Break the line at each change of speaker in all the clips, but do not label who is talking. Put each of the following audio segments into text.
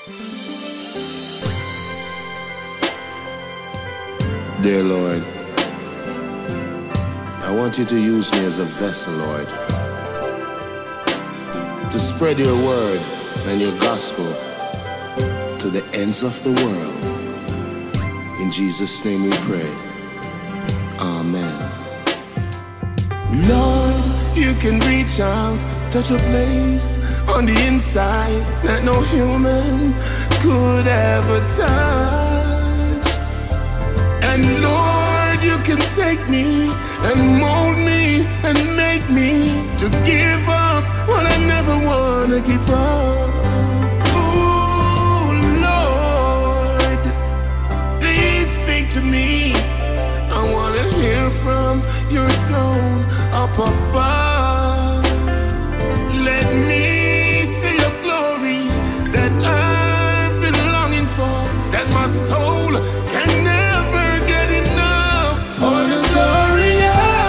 Dear Lord, I want you to use me as a vessel, Lord, to spread your word and your gospel to the ends of the world. In Jesus' name we pray. Amen. Lord, you can reach out, touch a place on the inside that no human could ever touch. And Lord, you can take me and mold me and make me to give up what I never wanna give up. Oh Lord, please speak to me. I wanna hear from your throne up above. Let me see your glory that I've been longing for, that my soul can never get enough. For the glory of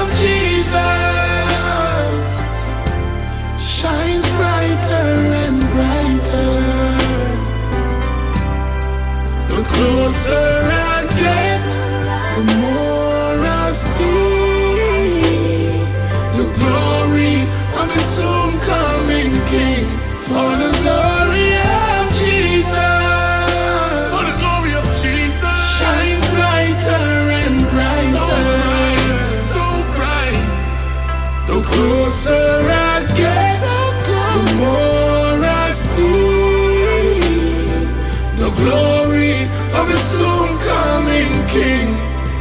Jesus shines brighter and brighter. The closer I get, the more I see the glory of a soon coming King. For the glory of Jesus, for the glory of Jesus shines brighter and brighter, so bright. The closer I get, the more I see the glory of a soon coming King.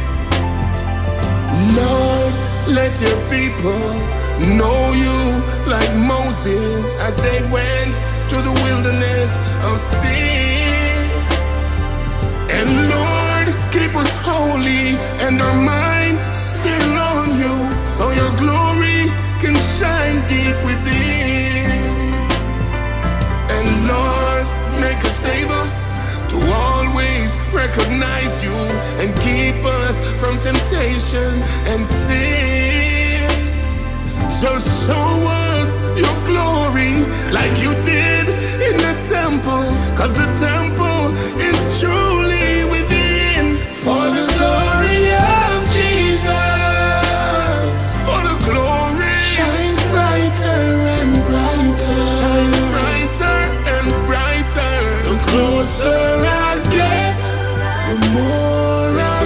Lord, let your people know you like Moses as they went through the wilderness of sin. And Lord, keep us holy and our minds still on you, so your glory can shine deep within. And Lord, make us able to always recognize you and keep us from temptation and sin. Just show us your glory like you did in the temple, 'cause the temple is truly within. For the glory of Jesus, for the glory shines brighter and brighter, shines brighter and brighter. The closer I get, the more I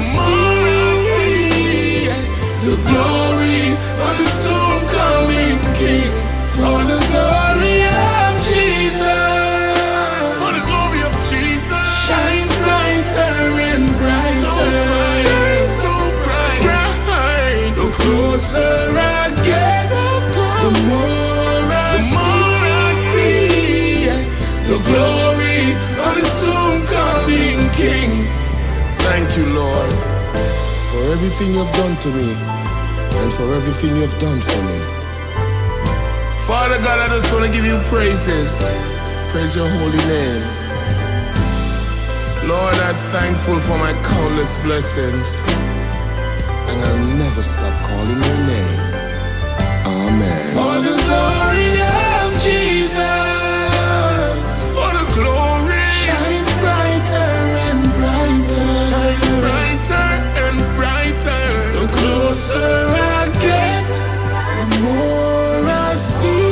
see the glory of the soon coming King. For the glory of Jesus, for the glory of Jesus shines brighter and brighter, so bright, bright. The closer I get, the more I see the glory of the soon coming King. Thank you, Lord, for everything you've done to me and for everything you've done for me. Father God, I just want to give you praises. Praise your holy name. Lord, I'm thankful for my countless blessings, and I'll never stop calling your name. Amen. For the glory of Jesus, for the glory shines brighter and brighter, shines brighter and brighter. The closer I get, the more I see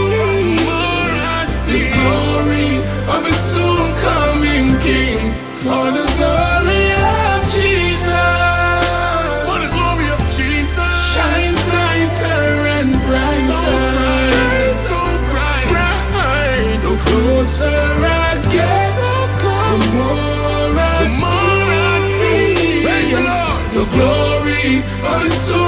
the glory of a soon coming King. For the glory of Jesus, for the glory of Jesus shines brighter and brighter, so bright, bright. The closer I get, the more I see the glory of a soon